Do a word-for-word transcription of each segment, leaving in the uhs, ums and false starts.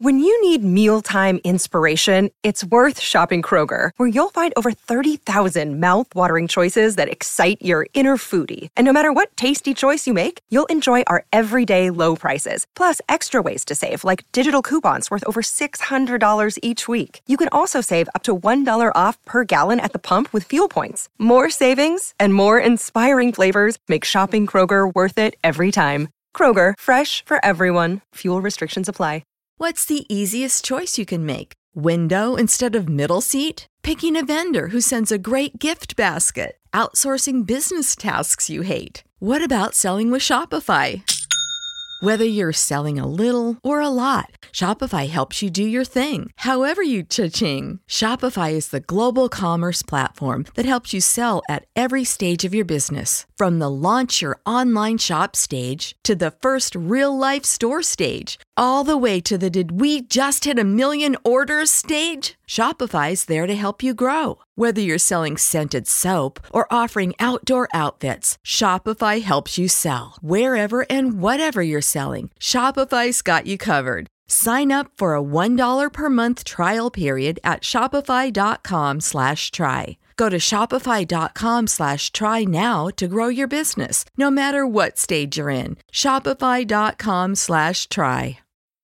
When you need mealtime inspiration, it's worth shopping Kroger, where you'll find over thirty thousand mouth-watering choices that excite your inner foodie. And no matter what tasty choice you make, you'll enjoy our everyday low prices, plus extra ways to save, like digital coupons worth over six hundred dollars each week. You can also save up to one dollar off per gallon at the pump with fuel points. More savings and more inspiring flavors make shopping Kroger worth it every time. Kroger, fresh for everyone. Fuel restrictions apply. What's the easiest choice you can make? Window instead of middle seat? Picking a vendor who sends a great gift basket? Outsourcing business tasks you hate? What about selling with Shopify? Whether you're selling a little or a lot, Shopify helps you do your thing, however you cha-ching. Shopify is the global commerce platform that helps you sell at every stage of your business. From the launch your online shop stage to the first real-life store stage, all the way to the did we just hit a million orders stage. Shopify's there to help you grow. Whether you're selling scented soap or offering outdoor outfits, Shopify helps you sell. Wherever and whatever you're selling, Shopify's got you covered. Sign up for a one dollar per month trial period at shopify.com slash try. Go to shopify.com slash try now to grow your business, no matter what stage you're in. Shopify.com slash try.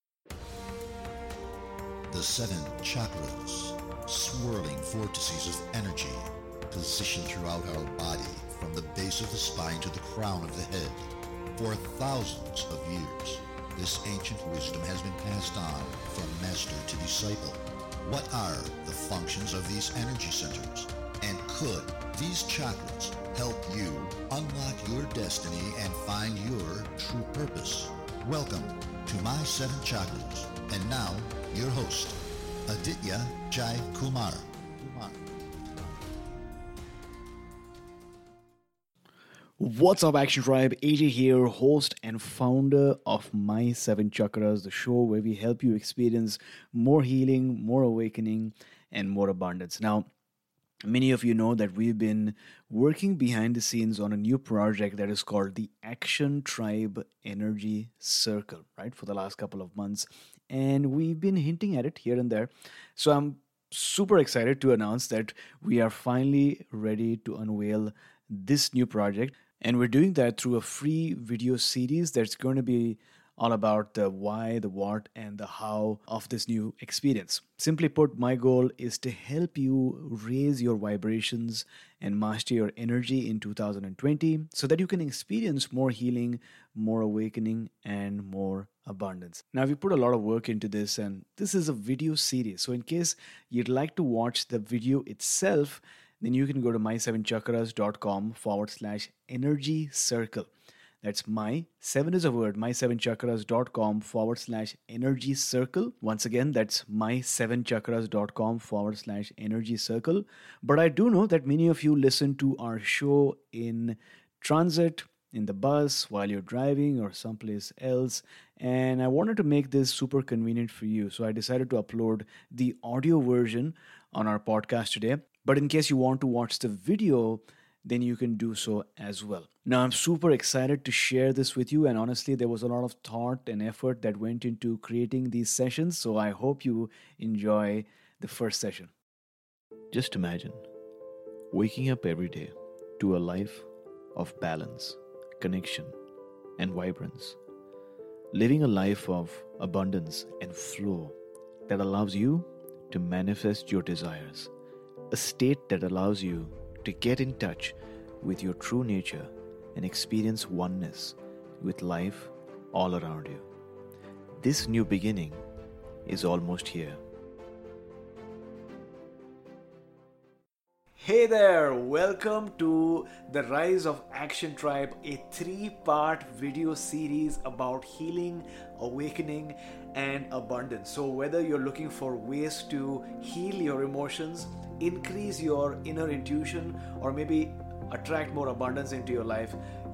The seven chakras, swirling vortices of energy, positioned throughout our body from the base of the spine to the crown of the head. For thousands of years, this ancient wisdom has been passed on from master to disciple. What are the functions of these energy centers? And could these chakras help you unlock your destiny and find your true purpose? Welcome to My Seven Chakras. And now, your host, Aditya Jai Kumar. Kumar. What's up, Action Tribe? A J here, host and founder of My Seven Chakras, the show where we help you experience more healing, more awakening, and more abundance. Now, many of you know that we've been working behind the scenes on a new project that is called the Action Tribe Energy Circle, right, for the last couple of months. And we've been hinting at it here and there. So I'm super excited to announce that we are finally ready to unveil this new project. And we're doing that through a free video series that's going to be all about the why, the what, and the how of this new experience. Simply put, my goal is to help you raise your vibrations and master your energy in two thousand twenty so that you can experience more healing, more awakening, and more abundance. Now, we put a lot of work into this, and this is a video series. So in case you'd like to watch the video itself, then you can go to my seven chakras.com forward slash energy circle. That's my, seven is a word, my seven chakras.com forward slash energy circle. Once again, that's my seven chakras.com forward slash energy circle. But I do know that many of you listen to our show in transit, in the bus, while you're driving, or someplace else. And I wanted to make this super convenient for you. So I decided to upload the audio version on our podcast today. But in case you want to watch the video, then you can do so as well. Now, I'm super excited to share this with you. And honestly, there was a lot of thought and effort that went into creating these sessions. So I hope you enjoy the first session. Just imagine waking up every day to a life of balance, connection, and vibrance. Living a life of abundance and flow that allows you to manifest your desires. A state that allows you to get in touch with your true nature and experience oneness with life all around you. This new beginning is almost here. Hey there, welcome to the Rise of Action Tribe, a three-part video series about healing, awakening, and abundance. So whether you're looking for ways to heal your emotions, increase your inner intuition, or maybe attract more abundance into your life,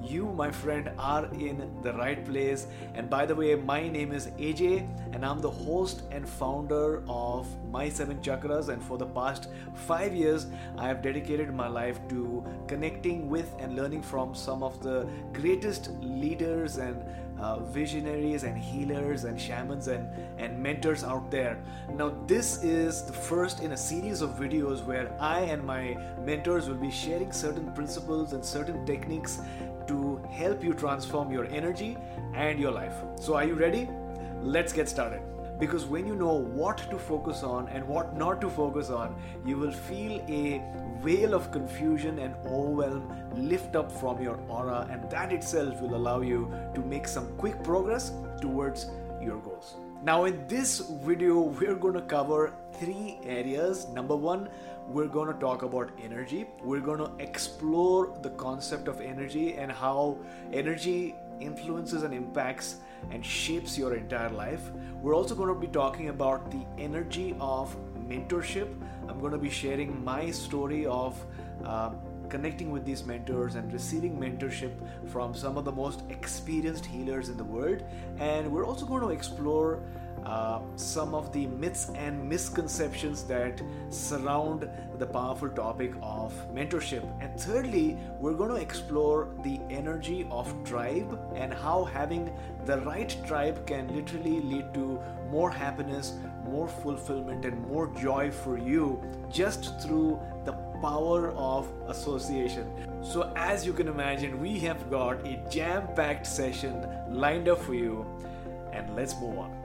you, my friend, are in the right place. And by the way, my name is A J, and I'm the host and founder of My Seven Chakras. And for the past five years, I have dedicated my life to connecting with and learning from some of the greatest leaders and uh, visionaries and healers and shamans and, and mentors out there. Now, this is the first in a series of videos where I and my mentors will be sharing certain principles and certain techniques to help you transform your energy and your life. So are you ready? Let's get started. Because when you know what to focus on and what not to focus on, you will feel a veil of confusion and overwhelm lift up from your aura, and that itself will allow you to make some quick progress towards your goals. Now, in this video, we're going to cover three areas. Number one, we're going to talk about energy. We're going to explore the concept of energy and how energy influences and impacts and shapes your entire life. We're also going to be talking about the energy of mentorship. I'm going to be sharing my story of uh, connecting with these mentors and receiving mentorship from some of the most experienced healers in the world. And we're also going to explore Uh, some of the myths and misconceptions that surround the powerful topic of mentorship. And thirdly, we're going to explore the energy of tribe and how having the right tribe can literally lead to more happiness, more fulfillment, and more joy for you just through the power of association. So as you can imagine, we have got a jam-packed session lined up for you, and let's move on.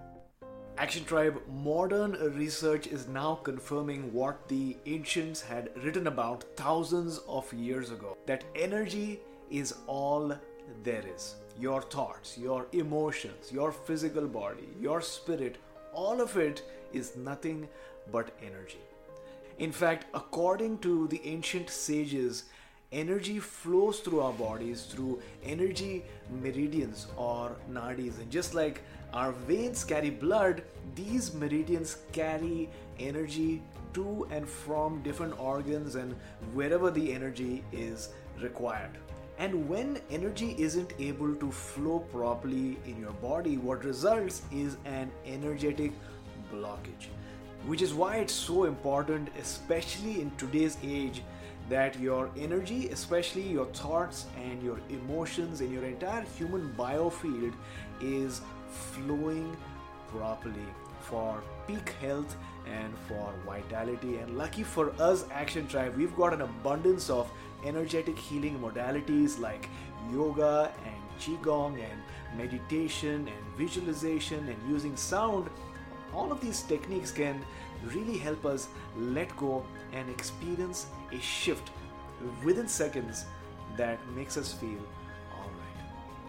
Action Tribe, modern research is now confirming what the ancients had written about thousands of years ago, that energy is all there is. Your thoughts, your emotions, your physical body, your spirit, all of it is nothing but energy. In fact, according to the ancient sages, energy flows through our bodies through energy meridians or nadis, and just like our veins carry blood, these meridians carry energy to and from different organs and wherever the energy is required. And when energy isn't able to flow properly in your body, what results is an energetic blockage, which is why it's so important, especially in today's age, that your energy, especially your thoughts and your emotions and your entire human biofield is flowing properly for peak health and for vitality. And lucky for us, Action Tribe, we've got an abundance of energetic healing modalities like yoga and qigong and meditation and visualization and using sound. All of these techniques can really help us let go and experience a shift within seconds that makes us feel alright.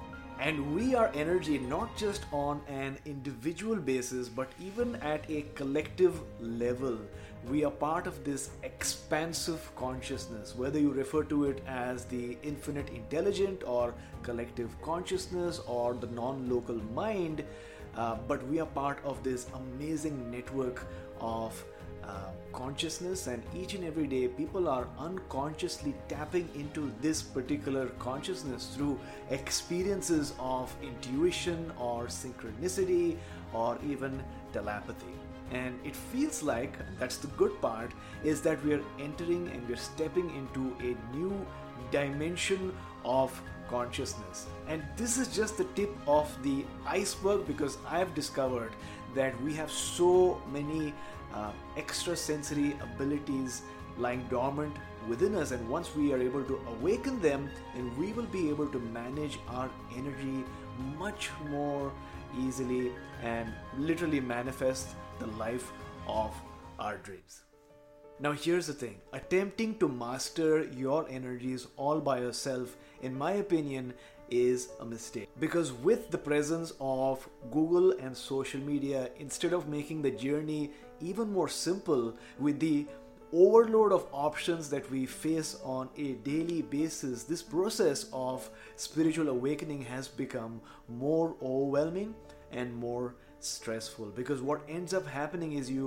And we are energy not just on an individual basis, but even at a collective level. We are part of this expansive consciousness, whether you refer to it as the infinite intelligent or collective consciousness or the non-local mind. Uh, but we are part of this amazing network of uh, consciousness, and each and every day people are unconsciously tapping into this particular consciousness through experiences of intuition or synchronicity or even telepathy. And it feels like, that's the good part, is that we are entering and we're stepping into a new dimension of consciousness. And this is just the tip of the iceberg, because I've discovered that we have so many uh, extrasensory abilities lying dormant within us, and once we are able to awaken them, then we will be able to manage our energy much more easily and literally manifest the life of our dreams. Now here's the thing, attempting to master your energies all by yourself, in my opinion, is a mistake. Because with the presence of Google and social media, instead of making the journey even more simple with the overload of options that we face on a daily basis, this process of spiritual awakening has become more overwhelming and more stressful. Because what ends up happening is you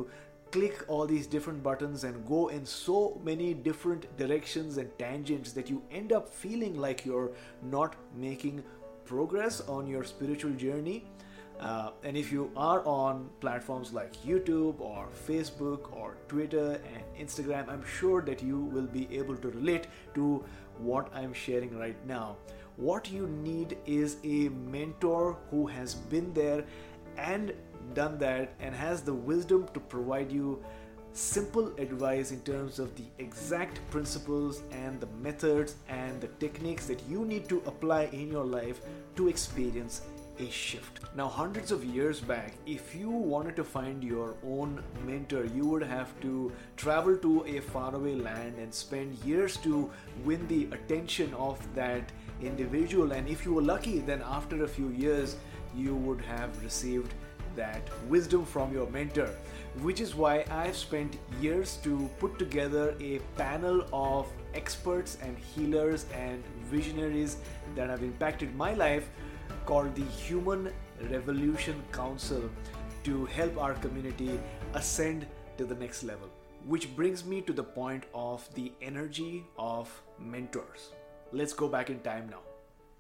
click all these different buttons and go in so many different directions and tangents that you end up feeling like you're not making progress on your spiritual journey. Uh, and if you are on platforms like YouTube or Facebook or Twitter and Instagram, I'm sure that you will be able to relate to what I'm sharing right now. What you need is a mentor who has been there and done that and has the wisdom to provide you simple advice in terms of the exact principles and the methods and the techniques that you need to apply in your life to experience a shift. Now, hundreds of years back, if you wanted to find your own mentor, you would have to travel to a faraway land and spend years to win the attention of that individual. And if you were lucky, then after a few years, you would have received that wisdom from your mentor, which is why I've spent years to put together a panel of experts and healers and visionaries that have impacted my life, called the Human Revolution Council, to help our community ascend to the next level. Which brings me to the point of the energy of mentors. Let's go back in time now.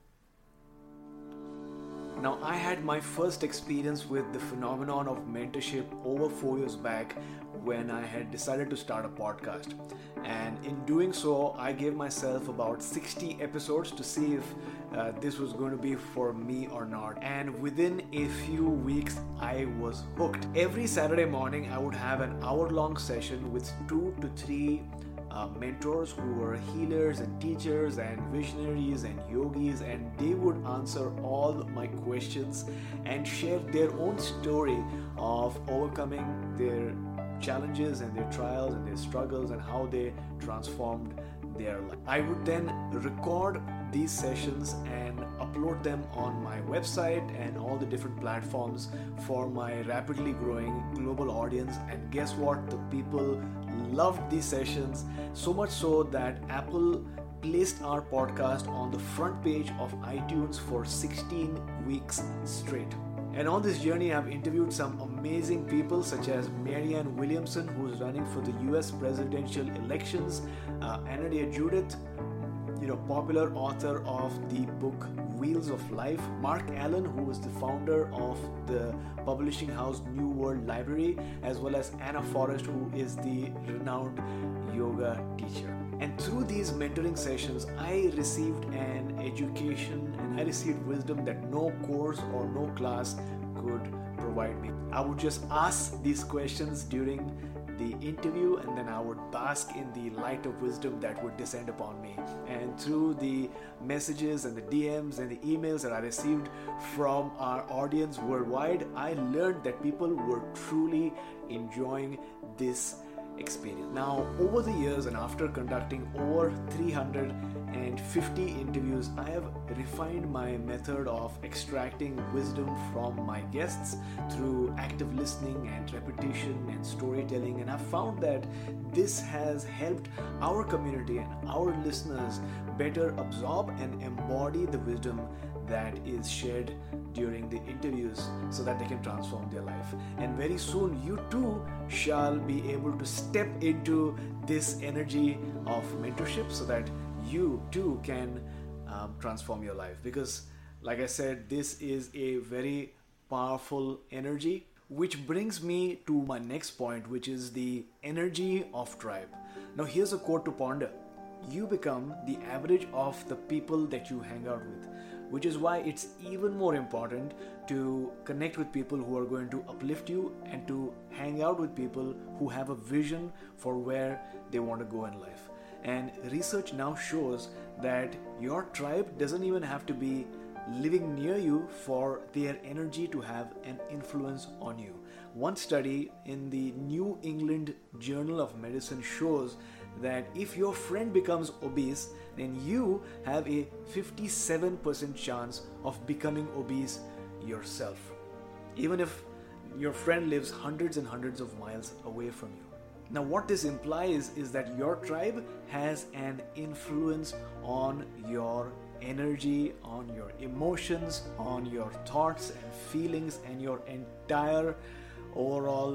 Now, I had my first experience with the phenomenon of mentorship over four years back when I had decided to start a podcast. And in doing so, I gave myself about sixty episodes to see if uh, this was going to be for me or not. And within a few weeks, I was hooked. Every Saturday morning, I would have an hour-long session with two to three Uh, mentors who were healers and teachers and visionaries and yogis, and they would answer all my questions and share their own story of overcoming their challenges and their trials and their struggles and how they transformed their life. I would then record these sessions and upload them on my website and all the different platforms for my rapidly growing global audience. And guess what? The people loved these sessions, so much so that Apple placed our podcast on the front page of iTunes for sixteen weeks straight. And on this journey, I've interviewed some amazing people such as Marianne Williamson, who's running for the U S presidential elections, uh, Anadia Judith, you know, popular author of the book Wheels of Life, Mark Allen, who is the founder of the publishing house New World Library, as well as Anna Forrest, who is the renowned yoga teacher. And through these mentoring sessions, I received an education and I received wisdom that no course or no class could provide me. I would just ask these questions during the interview, and then I would bask in the light of wisdom that would descend upon me. And through the messages and the D Ms and the emails that I received from our audience worldwide, I learned that people were truly enjoying this experience. Now, over the years and after conducting over three hundred fifty interviews, I have refined my method of extracting wisdom from my guests through active listening and repetition and storytelling, and I've found that this has helped our community and our listeners better absorb and embody the wisdom that is shared during the interviews so that they can transform their life. And very soon you too shall be able to step into this energy of mentorship so that you too can um, transform your life. Because like I said, this is a very powerful energy, which brings me to my next point, which is the energy of tribe. Now here's a quote to ponder. You become the average of the people that you hang out with, which is why it's even more important to connect with people who are going to uplift you and to hang out with people who have a vision for where they want to go in life. And research now shows that your tribe doesn't even have to be living near you for their energy to have an influence on you. One study in the New England Journal of Medicine shows that if your friend becomes obese, then you have a fifty-seven percent chance of becoming obese yourself, even if your friend lives hundreds and hundreds of miles away from you. Now, what this implies is that your tribe has an influence on your energy, on your emotions, on your thoughts and feelings, and your entire overall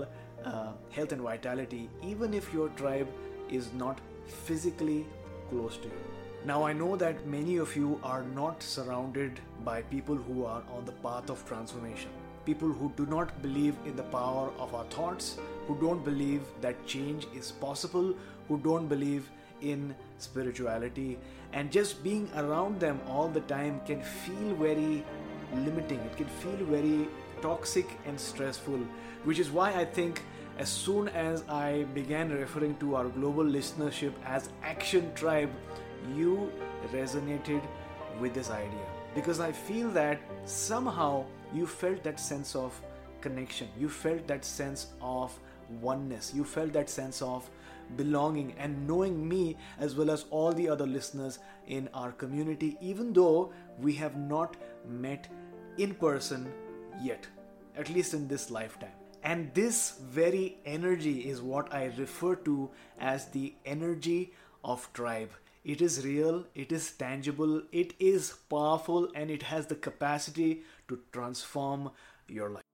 uh, health and vitality, even if your tribe is not physically close to you. Now, I know that many of you are not surrounded by people who are on the path of transformation, people who do not believe in the power of our thoughts, who don't believe that change is possible, who don't believe in spirituality, and just being around them all the time can feel very limiting. It can feel very toxic and stressful, which is why I think as soon as I began referring to our global listenership as Action Tribe, you resonated with this idea, because I feel that somehow you felt that sense of connection, you felt that sense of oneness, you felt that sense of belonging and knowing me as well as all the other listeners in our community, even though we have not met in person yet, at least in this lifetime. And this very energy is what I refer to as the energy of tribe. It is real, it is tangible, it is powerful, and it has the capacity to transform your life.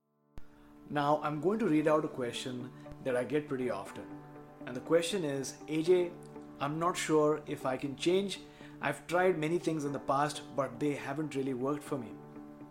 Now, I'm going to read out a question that I get pretty often. And the question is, A J, I'm not sure if I can change. I've tried many things in the past, but they haven't really worked for me.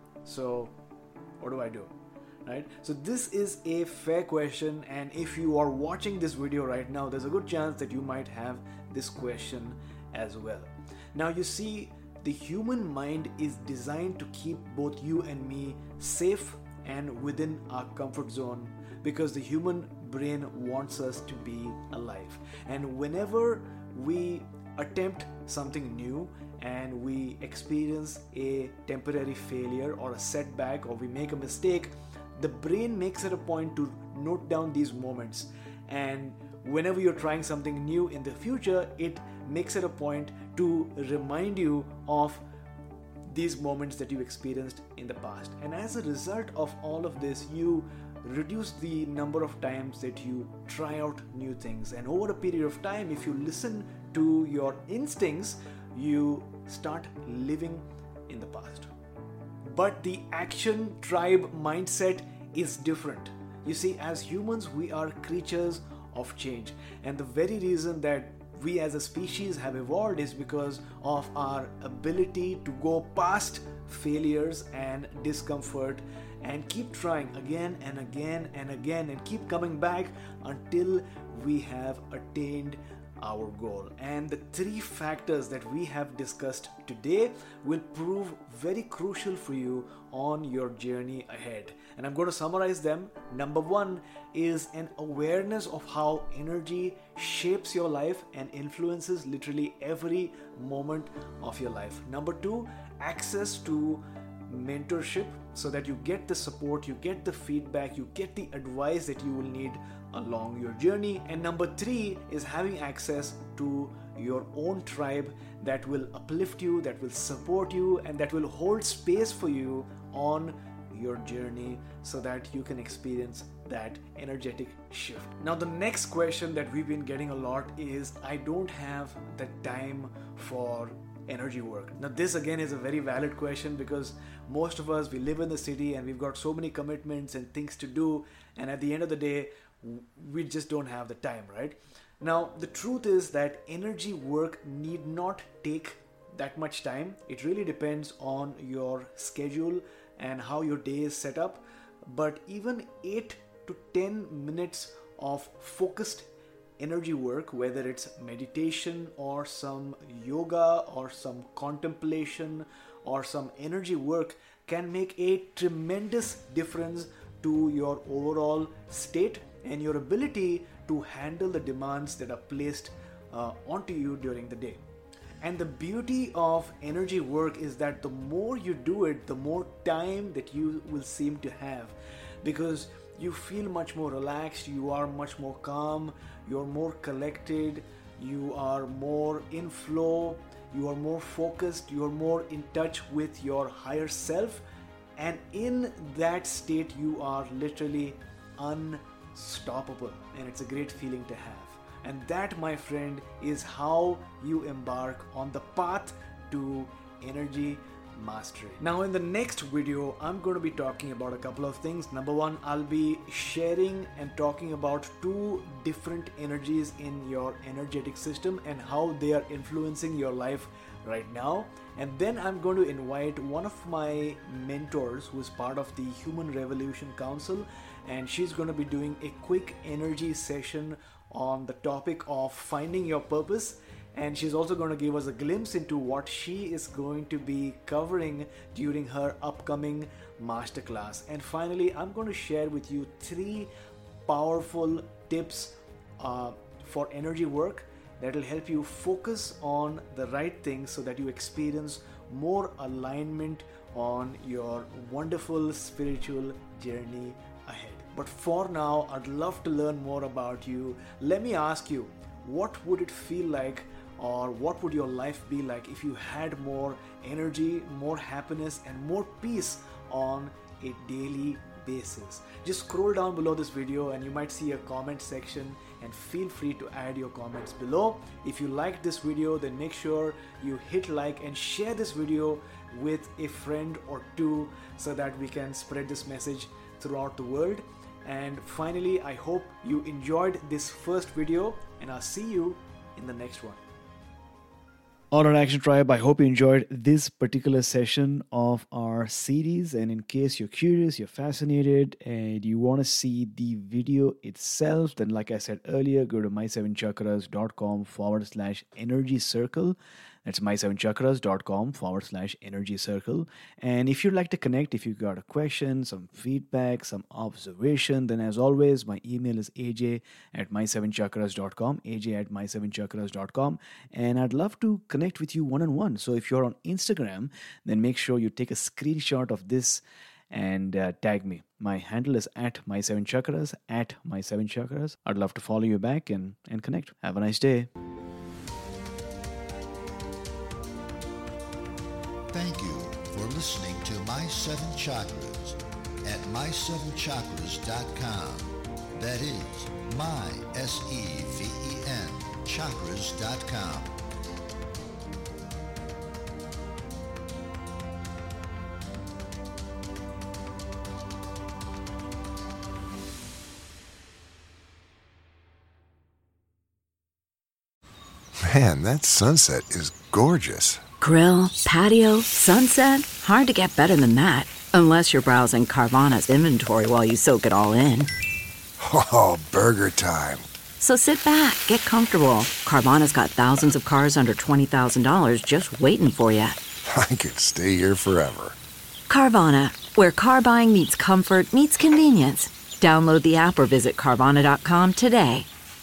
So, what do I do? Right? So this is a fair question, and if you are watching this video right now, there's a good chance that you might have this question as well. Now, you see, the human mind is designed to keep both you and me safe and within our comfort zone, because the human brain wants us to be alive. And whenever we attempt something new and we experience a temporary failure or a setback, or we make a mistake, the brain makes it a point to note down these moments. And whenever you're trying something new in the future, it makes it a point to remind you of these moments that you experienced in the past. And as a result of all of this, you reduce the number of times that you try out new things. And over a period of time, if you listen to your instincts, you start living in the past. But the Action Tribe mindset is different. You see, as humans, we are creatures of change. And the very reason that we as a species have evolved is because of our ability to go past failures and discomfort and keep trying again and again and again and keep coming back until we have attained our goal. And the three factors that we have discussed today will prove very crucial for you on your journey ahead. And I'm going to summarize them. Number one is an awareness of how energy shapes your life and influences literally every moment of your life. Number two, access to mentorship, so that you get the support, you get the feedback, you get the advice that you will need along your journey. And number three is having access to your own tribe that will uplift you, that will support you, and that will hold space for you on your journey so that you can experience that energetic shift. Now, the next question that we've been getting a lot is, I don't have the time for energy work. Now, this again is a very valid question, because most of us, we live in the city and we've got so many commitments and things to do, and at the end of the day, we just don't have the time, right? Now, the truth is that energy work need not take that much time. It really depends on your schedule and how your day is set up. But even eight to ten minutes of focused energy work, whether it's meditation or some yoga or some contemplation or some energy work, can make a tremendous difference to your overall state and your ability to handle the demands that are placed uh, onto you during the day. And the beauty of energy work is that the more you do it, the more time that you will seem to have, because you feel much more relaxed, you are much more calm, you're more collected, you are more in flow, you are more focused, you are more in touch with your higher self. And in that state, you are literally unstoppable. And it's a great feeling to have. And that, my friend, is how you embark on the path to energy mastery. Now in the next video, I'm going to be talking about a couple of things. Number one, I'll be sharing and talking about two different energies in your energetic system and how they are influencing your life right now. And then I'm going to invite one of my mentors who is part of the Human Revolution Council, and she's going to be doing a quick energy session on the topic of finding your purpose. And she's also going to give us a glimpse into what she is going to be covering during her upcoming masterclass. And finally, I'm going to share with you three powerful tips uh, for energy work that will help you focus on the right things so that you experience more alignment on your wonderful spiritual journey ahead. But for now, I'd love to learn more about you. Let me ask you, what would it feel like, or what would your life be like if you had more energy, more happiness, and more peace on a daily basis? Just scroll down below this video and you might see a comment section, and feel free to add your comments below. If you liked this video, then make sure you hit like and share this video with a friend or two so that we can spread this message throughout the world. And finally, I hope you enjoyed this first video, and I'll see you in the next one. Alright, Action Tribe, I hope you enjoyed this particular session of our series. And in case you're curious, you're fascinated, and you want to see the video itself, then like I said earlier, go to my seven chakras dot com forward slash energy circle. That's my seven chakras dot com forward slash energy circle. And if you'd like to connect, if you've got a question, some feedback, some observation, then as always, my email is a j at my seven chakras dot com, a j at my seven chakras dot com. And I'd love to connect with you one-on-one. So if you're on Instagram, then make sure you take a screenshot of this and uh, tag me. My handle is at my seven chakras, at my seven chakras. I'd love to follow you back and, and connect. Have a nice day. Thank you for listening to My Seven Chakras at my seven chakras dot com. That is my, S E V E N, chakras dot com. Man, that sunset is gorgeous. Grill, patio, sunset. Hard to get better than that. Unless you're browsing Carvana's inventory while you soak it all in. Oh, burger time. So sit back, get comfortable. Carvana's got thousands of cars under twenty thousand dollars just waiting for you. I could stay here forever. Carvana, where car buying meets comfort, meets convenience. Download the app or visit Carvana dot com today.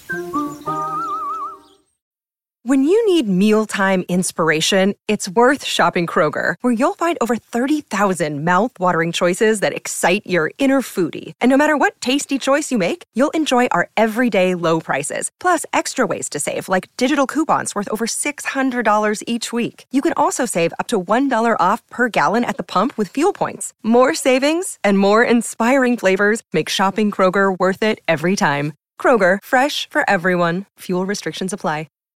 When you need mealtime inspiration, it's worth shopping Kroger, where you'll find over thirty thousand mouth-watering choices that excite your inner foodie. And no matter what tasty choice you make, you'll enjoy our everyday low prices, plus extra ways to save, like digital coupons worth over six hundred dollars each week. You can also save up to one dollar off per gallon at the pump with fuel points. More savings and more inspiring flavors make shopping Kroger worth it every time. Kroger, fresh for everyone. Fuel restrictions apply.